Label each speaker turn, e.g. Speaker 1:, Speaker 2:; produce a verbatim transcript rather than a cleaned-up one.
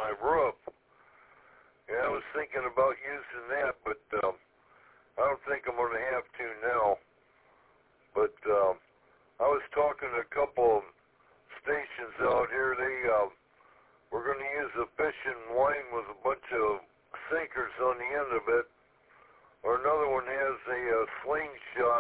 Speaker 1: my roof. And I was thinking about using that, but um, I don't think I'm going to have to now. But um, I was talking to a couple of stations out here. They uh, were going to use a fishing line with a bunch of sinkers on the end of it. Or another one has a uh, slingshot